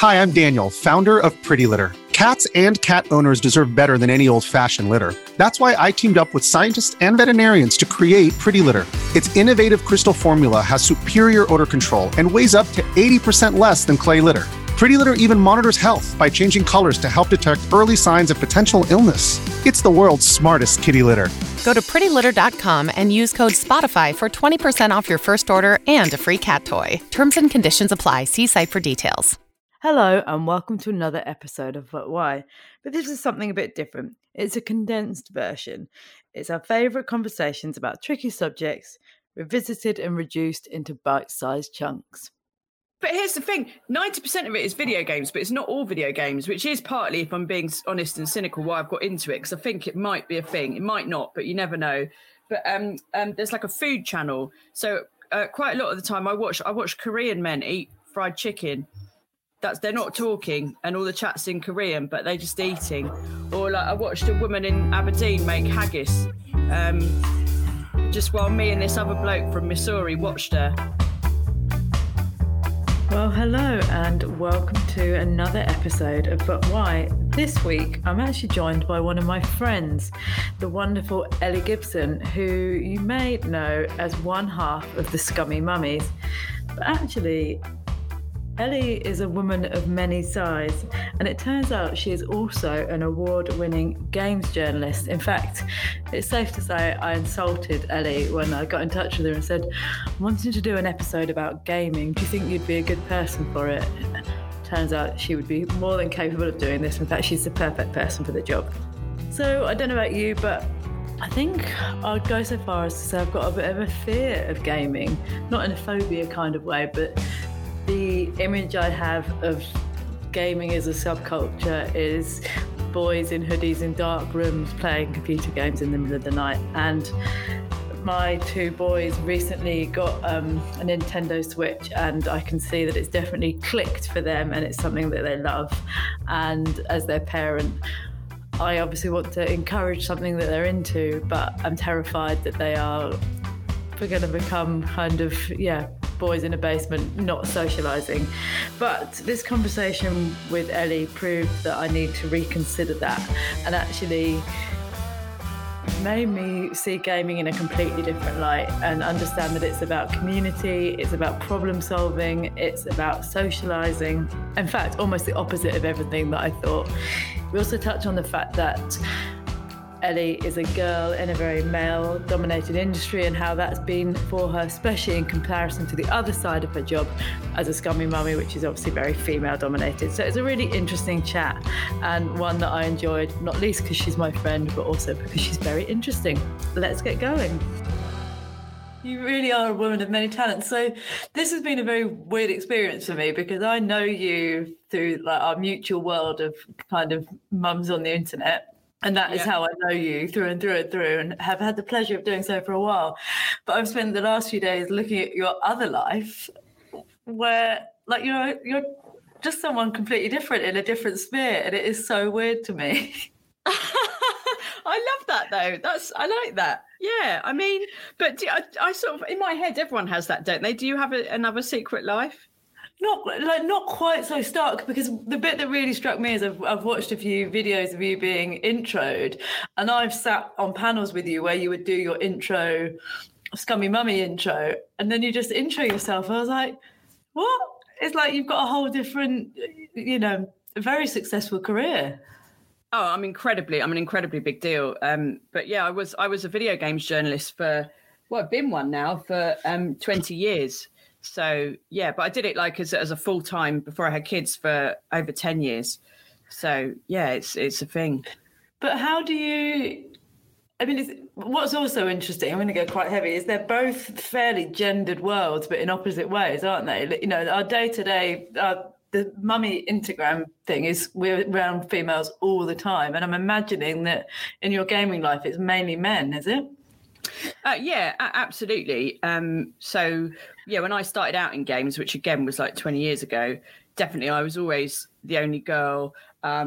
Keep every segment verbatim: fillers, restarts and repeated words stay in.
Hi, I'm Daniel, founder of Pretty Litter. Cats and cat owners deserve better than any old-fashioned litter. That's why I teamed up with scientists and veterinarians to create Pretty Litter. Its innovative crystal formula has superior odor control and weighs up to eighty percent less than clay litter. Pretty Litter even monitors health by changing colors to help detect early signs of potential illness. It's the world's smartest kitty litter. Go to pretty litter dot com and use code SPOTIFY for twenty percent off your first order and a free cat toy. Terms and conditions apply. See site for details. Hello and welcome to another episode of But Why? But this is something a bit different. It's a condensed version. It's our favourite conversations about tricky subjects, revisited and reduced into bite-sized chunks. But here's the thing, ninety percent of it is video games, but it's not all video games, which is partly, if I'm being honest and cynical, why I've got into it, because I think it might be a thing. It might not, but you never know. But um, um, there's like a food channel. So uh, quite a lot of the time I watch I watch Korean men eat fried chicken. That's they're not talking and all the chat's in Korean, but they're just eating. Or like I watched a woman in Aberdeen make haggis um, just while me and this other bloke from Missouri watched her. Well, hello and welcome to another episode of But Why? This week, I'm actually joined by one of my friends, the wonderful Ellie Gibson, who you may know as one half of the Scummy Mummies. But actually, Ellie is a woman of many sides, and it turns out she is also an award-winning games journalist. In fact, it's safe to say I insulted Ellie when I got in touch with her and said, I'm wanting to do an episode about gaming. Do you think you'd be a good person for it? Turns out she would be more than capable of doing this. In fact, she's the perfect person for the job. So I don't know about you, but I think I'd go so far as to say I've got a bit of a fear of gaming, not in a phobia kind of way, but the image I have of gaming as a subculture is boys in hoodies in dark rooms playing computer games in the middle of the night. And my two boys recently got um, a Nintendo Switch, and I can see that it's definitely clicked for them and it's something that they love. And as their parent, I obviously want to encourage something that they're into, but I'm terrified that they are going to become kind of, yeah, boys in a basement, not socialising. But this conversation with Ellie proved that I need to reconsider that, and actually made me see gaming in a completely different light and understand that it's about community, it's about problem solving, it's about socialising. In fact, almost the opposite of everything that I thought. We also touch on the fact that Ellie is a girl in a very male-dominated industry and how that's been for her, especially in comparison to the other side of her job as a Scummy Mummy, which is obviously very female-dominated. So it's a really interesting chat and one that I enjoyed, not least because she's my friend, but also because she's very interesting. Let's get going. You really are a woman of many talents. So this has been a very weird experience for me because I know you through like our mutual world of kind of mums on the internet. And that is yeah. how I know you through and through and through, and have had the pleasure of doing so for a while. But I've spent the last few days looking at your other life where, like, you're, you're just someone completely different in a different sphere, and it is so weird to me. I love that, though. That's I like that. Yeah, I mean, but do, I, I sort of, in my head, everyone has that, don't they? Do you have a, another secret life? Not like not quite so stark, because the bit that really struck me is I've, I've watched a few videos of you being introed, and I've sat on panels with you where you would do your intro, Scummy Mummy intro, and then you just intro yourself. I was like, what? It's like you've got a whole different, you know, very successful career. Oh, I'm incredibly, I'm an incredibly big deal. Um, but yeah, I was I was a video games journalist for, well, I've been one now for um, twenty years. So, yeah, but I did it like as, as a full time before I had kids for over ten years. So, yeah, it's it's a thing. But how do you, I mean, it's, what's also interesting, I'm going to go quite heavy, is they're both fairly gendered worlds, but in opposite ways, aren't they? You know, our day to day, the mummy Instagram thing is we're around females all the time. And I'm imagining that in your gaming life, it's mainly men, is it? Uh, yeah, a- absolutely. Um, so, yeah, when I started out in games, which again was like twenty years ago, definitely I was always the only girl. Um,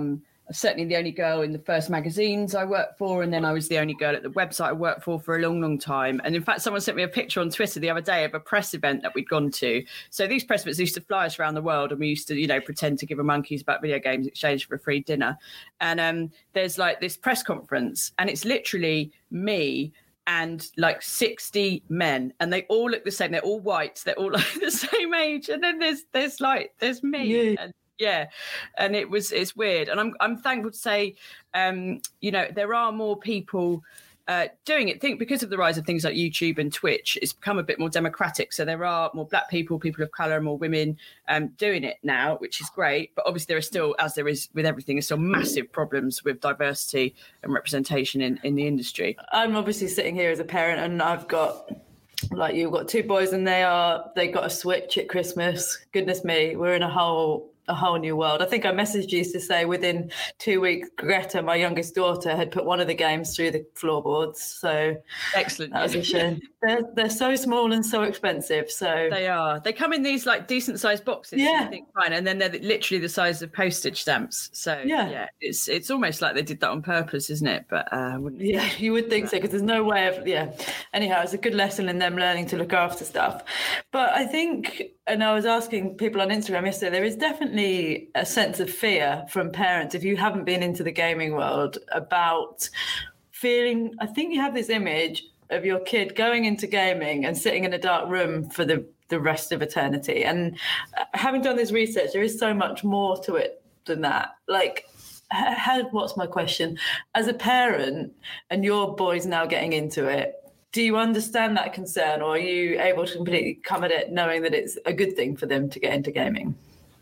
certainly the only girl in the first magazines I worked for, and then I was the only girl at the website I worked for for a long, long time. And in fact, someone sent me a picture on Twitter the other day of a press event that we'd gone to. So these press events used to fly us around the world, and we used to, you know, pretend to give a monkeys about video games in exchange for a free dinner. And um, there's like this press conference, and it's literally me and like sixty men, and they all look the same. They're all white. They're all like the same age. And then there's there's like there's me. Yeah. And yeah, and it was it's weird. And I'm I'm thankful to say, um, you know, there are more people uh, doing it. I think because of the rise of things like YouTube and Twitch, it's become a bit more democratic. So there are more Black people, people of colour, more women um, doing it now, which is great. But obviously there are still, as there is with everything, there's still massive problems with diversity and representation in, in the industry. I'm obviously sitting here as a parent, and I've got, like you've got two boys, and they are they got a Switch at Christmas. Goodness me, we're in a whole a whole new world. I think I messaged you to say within two weeks, Greta, my youngest daughter, had put one of the games through the floorboards. So excellent. That was a shame. they're, they're so small and so expensive. So they are. They come in these like decent sized boxes. Yeah. I think fine, and then they're literally the size of postage stamps. So yeah, yeah it's it's almost like they did that on purpose, isn't it? But uh, wouldn't yeah, you, you would think so, because there's no way of yeah. Anyhow, it's a good lesson in them learning to look after stuff. But I think, and I was asking people on Instagram yesterday, there is definitely a sense of fear from parents, if you haven't been into the gaming world, about feeling, I think you have this image of your kid going into gaming and sitting in a dark room for the, the rest of eternity. And having done this research, there is so much more to it than that. Like, how, what's my question? As a parent, and your boy's now getting into it, do you understand that concern, or are you able to completely come at it knowing that it's a good thing for them to get into gaming?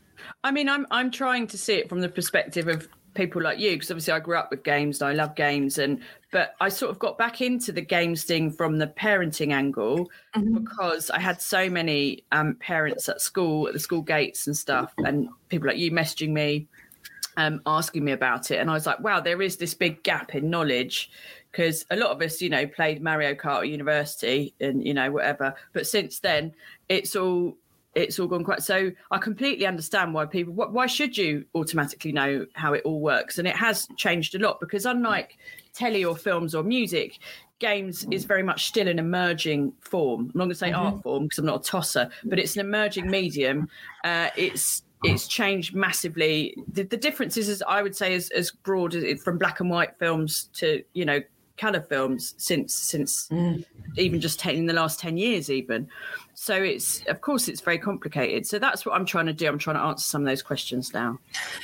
I mean, I'm I'm trying to see it from the perspective of people like you, because obviously I grew up with games and I love games, and but I sort of got back into the games thing from the parenting angle, mm-hmm. because I had so many um, parents at school, at the school gates and stuff, and people like you messaging me, um, asking me about it, and I was like, wow, there is this big gap in knowledge. Because a lot of us, you know, played Mario Kart at university and, you know, whatever. But since then, it's all it's all gone quite. So I completely understand why people, why should you automatically know how it all works? And it has changed a lot, because unlike telly or films or music, games is very much still an emerging form. I'm not going to say mm-hmm. art form, because I'm not a tosser, but it's an emerging medium. Uh, it's It's changed massively. The, the difference is, I would say, is as broad as it, from black and white films to, you know, colour films since since mm. even just ten, in the last ten years even. So it's, of course, it's very complicated. So that's what I'm trying to do. I'm trying to answer some of those questions now.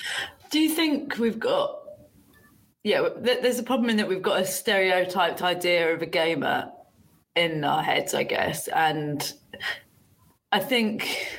Do you think we've got, yeah, there's a problem in that we've got a stereotyped idea of a gamer in our heads, I guess. And I think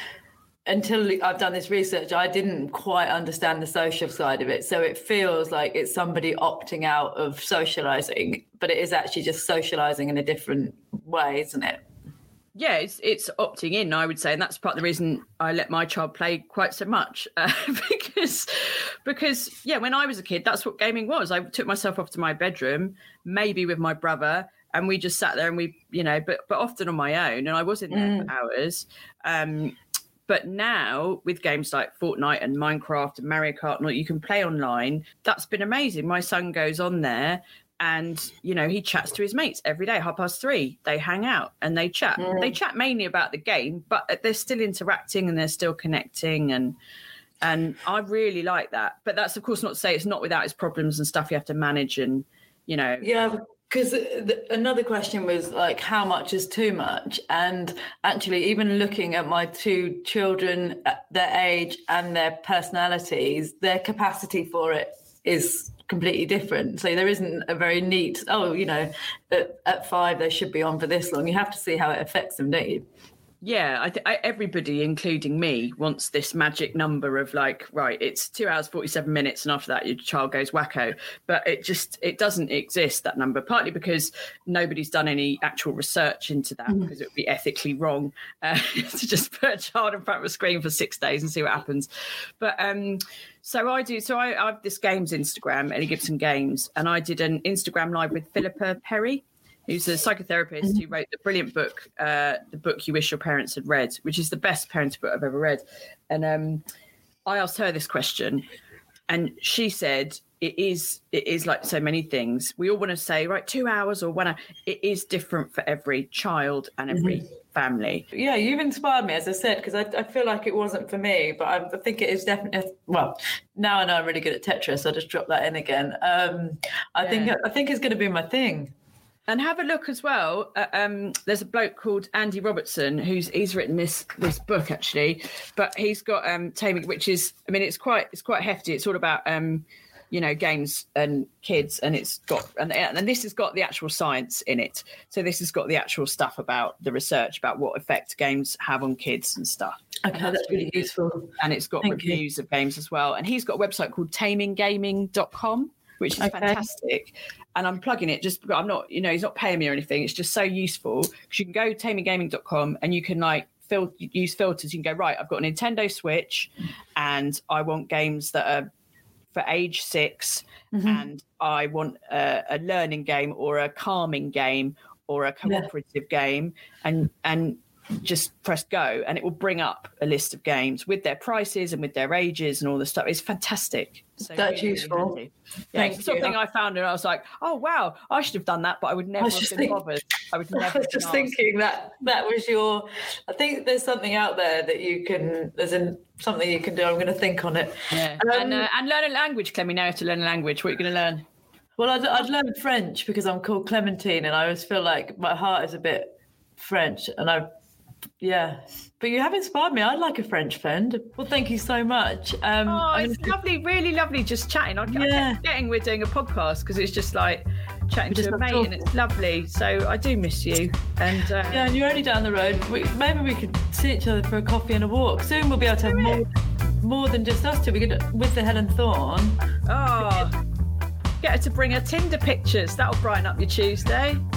until I've done this research, I didn't quite understand the social side of it. So it feels like it's somebody opting out of socialising, but it is actually just socialising in a different way, isn't it? Yeah, it's it's opting in, I would say, and that's part of the reason I let my child play quite so much, uh, because, because yeah, when I was a kid, that's what gaming was. I took myself off to my bedroom, maybe with my brother, and we just sat there and we, you know, but but often on my own, and I was in there mm. for hours. Um, But now with games like Fortnite and Minecraft and Mario Kart, and all, you can play online. That's been amazing. My son goes on there and, you know, he chats to his mates every day, half past three. They hang out and they chat. Mm. They chat mainly about the game, but they're still interacting and they're still connecting. And and I really like that. But that's, of course, not to say it's not without its problems and stuff you have to manage and, you know. Yeah, because another question was like, how much is too much? And actually, even looking at my two children, their age and their personalities, their capacity for it is completely different. So there isn't a very neat, oh, you know, at, at five, they should be on for this long. You have to see how it affects them, don't you? Yeah, I th- I, everybody, including me, wants this magic number of like, right, it's two hours, forty-seven minutes. And after that, your child goes wacko. But it just, it doesn't exist, that number, partly because nobody's done any actual research into that, mm. because it would be ethically wrong uh, to just put a child in front of a screen for six days and see what happens. But um, so I do, so I, I have this games Instagram, Ellie Gibson Games, and I did an Instagram live with Philippa Perry, who's a psychotherapist who wrote the brilliant book, uh, The Book You Wish Your Parents Had Read, which is the best parenting book I've ever read. And um, I asked her this question. and she said it is it is like so many things. We all want to say, right, two hours or one hour. It is different for every child and every mm-hmm. family. Yeah, you've inspired me, as I said, because I, I feel like it wasn't for me, but I, I think it is definitely, well, now I know I'm really good at Tetris, so I just dropped that in again. Um, I yeah. think I think it's going to be my thing. And have a look as well. Uh, um, there's a bloke called Andy Robertson who's he's written this this book actually, but he's got um, Taming, which is, I mean, it's quite it's quite hefty. It's all about um, you know, games and kids, and it's got and and this has got the actual science in it. So this has got the actual stuff about the research about what effect games have on kids and stuff. Okay, that's, that's really useful. And it's got Thank reviews you. of games as well. And he's got a website called taming gaming dot com, which is okay. fantastic. And I'm plugging it just, I'm not, you know, he's not paying me or anything. It's just so useful because you can go taming gaming dot com and you can like fil- use filters. You can go, right, I've got a Nintendo Switch and I want games that are for age six mm-hmm. and I want a, a learning game or a calming game or a cooperative yeah. game and, and just press go and it will bring up a list of games with their prices and with their ages and all this stuff. It's fantastic. So That's really, useful. Really yeah, it's something I found and I was like, oh wow, I should have done that, but I would never I have been think, bothered. I would never. I was just thinking that that was your. I think there's something out there that you can. There's in, something you can do. I'm going to think on it. Yeah, um, and uh, and learn a language. Clem, now to learn a language. What are you going to learn? Well, I'd, I'd learn French because I'm called Clementine, and I always feel like my heart is a bit French, and I. Yeah, but you have inspired me. I'd like a French friend. Well, thank you so much. Um, oh, it's gonna... lovely, really lovely just chatting. I, yeah. I kept forgetting we're doing a podcast because it's just like chatting to a mate talking. And it's lovely. So I do miss you. And uh... yeah, and you're only down the road. We, maybe we could see each other for a coffee and a walk. Soon we'll be able to have more, more than just us two. We could, with the Helen Thorne. Oh, get her to bring her Tinder pictures. That'll brighten up your Tuesday.